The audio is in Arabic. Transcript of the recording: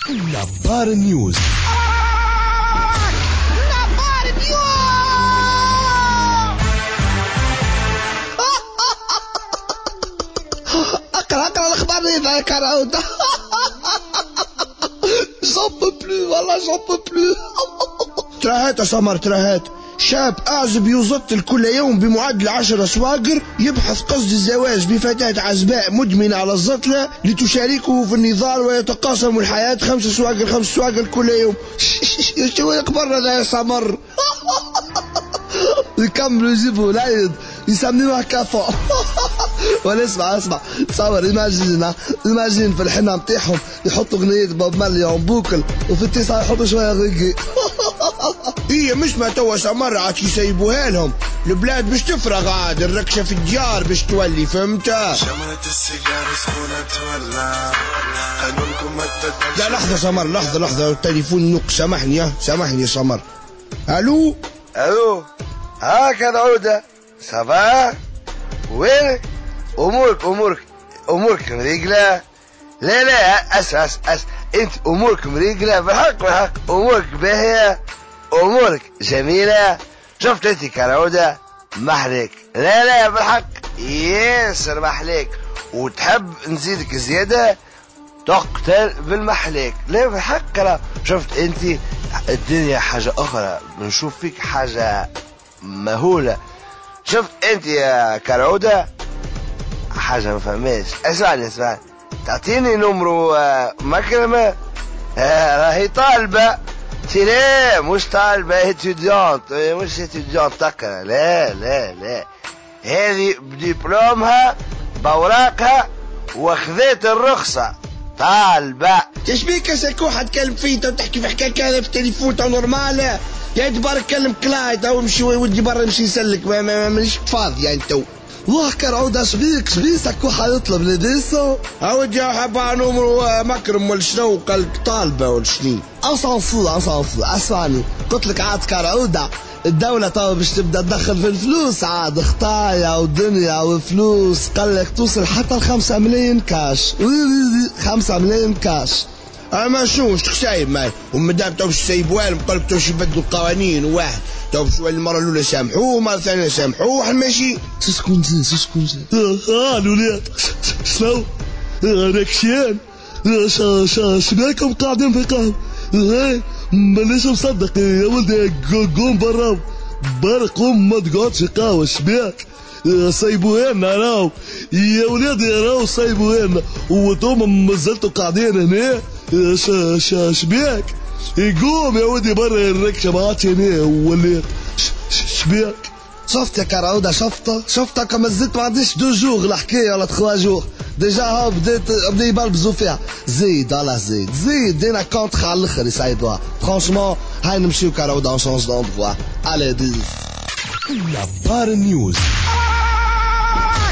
نبار نيوز. اقرا الاخبار يا كراوده. j'en peux plus والله j'en peux plus. تراهات يا سمر تراهات. شاب أعزب يزطل كل يوم بمعدل 10 سواقر يبحث قصد الزواج بفتاة عزباء مدمنة على الزطلة لتشاركه في النضال ويتقاسم الحياة 5 سواقر كل يوم. شو يكبرنا ده يا سمر. يكملوا يجيبوا العيد يسميوها كفو. ولا اسمع تصور ايماجين في الحنة متاعهم يحطوا اغنية بوب مارلي اون بوكل وفي التسعة يحطوا شوية غيقي. هي مش ما توا سمر عاد يسيبوها لهم البلاد باش تفرغ عاد الركشة في الديار باش تولي فهمتها. شمرة السيجار سخونة تولع قانونكم لا لحظة سمر لحظة التليفون نق. سامحني يا سمر. الو هكذا عودة صباح وين امورك مريقلة. لا أس انت امورك مريقلة بالحق امورك باهية امورك جميلة. شفت انت كراودة محليك. لا بالحق ياسر محليك وتحب نزيدك زيادة تقتل بالمحليك. لا بالحق لا شفت انت الدنيا حاجة اخرى بنشوف فيك حاجة مهولة. شفت انت يا كراودة حاجة ما فهماش. اسمعني تعطيني نمرو مكرمة. راهي طالبة لا مش طالبة اتيديانت مش اتيديانت تقرا. لا هذه بديبلومها بوراقها واخذت الرخصة طالبة. تشبيك يا سكوحة تكلم فيه تحكي في حكاية كذا في التليفون تو نورمال. يا دبار كلم كلايد او مشي ودي برا يمشي يسلك مانيش فاضي يعني تو. واه كرعودة شبيك سكوحة يطلب لديسو عود يا حبا نمرو مكرم ولا شنو قالك طالبة ولا شنو. أصنصو اسمعني قلت لك عاد كرعودة الدولة طبعا باش تبدا تدخل في الفلوس عاد خطايا ودنيا وفلوس. قال لك توصل حتى 5 ملايين كاش. 5 ملايين كاش. اما شو سايب مال ومدام تو باش يسيبوها لهم قالك تو يبدلوا القوانين واحد تو شوي المرة الأولى سامحوه المرة الثانية سامحوه ماشي. شكون زين الولاد شنو ركشيان شناكم قاعدين في قهوة مانيش مصدق يا ولدي. قوم برا قوم ما تقعدش قهوة شبيك سايبوها لنا راهو يا ولادي راهو سايبوها لنا وانتم مازلتوا قاعدين هنا. شبيك يقوم يا ودي برا الركشة ما عادش هنا وليت شبيك. شفت يا كراودة شفتها كما زدت ما عنديش 2 جوغ الحكاية ولا 3 جوغ ديجا ها بدا يبلبزوا فيها. زيد دينا كونتر على الاخر يسايدوها فرانشمون. هاي نمشيو كراودة اون شونج دوندفوا. الي دي نبار نيوز.